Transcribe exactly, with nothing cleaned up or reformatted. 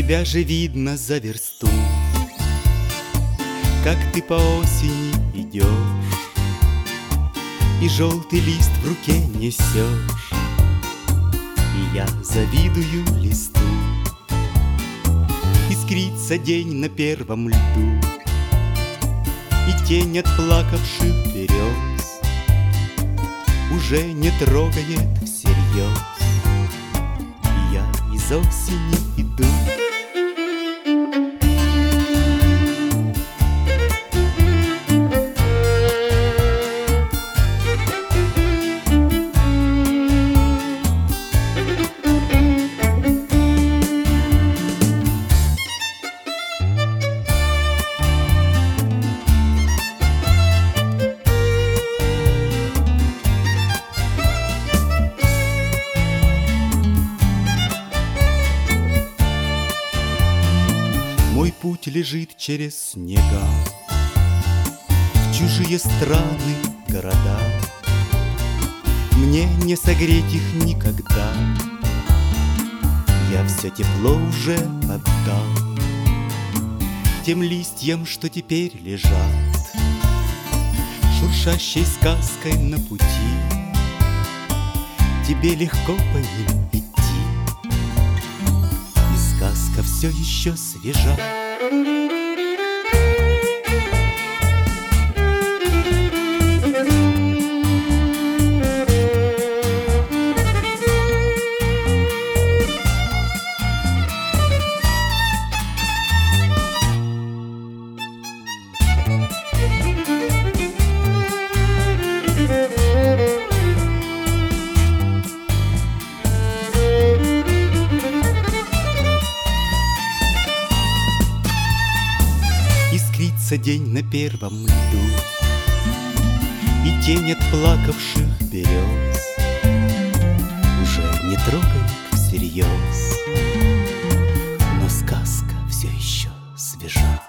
Тебя же видно за версту, как ты по осени идешь и желтый лист в руке несешь. И я завидую листу. Искрится день на первом льду, и тень от плакавших берез уже не трогает всерьез. И я из осени иду. Мой путь лежит через снега, в чужие страны, города. Мне не согреть их никогда, я все тепло уже отдал тем листьям, что теперь лежат шуршащей сказкой на пути. Тебе легко по ним идти, сказка все еще свежа. Искрится день на первом льду, и тень от плакавших берез уже не трогает всерьез, но сказка все еще свежа.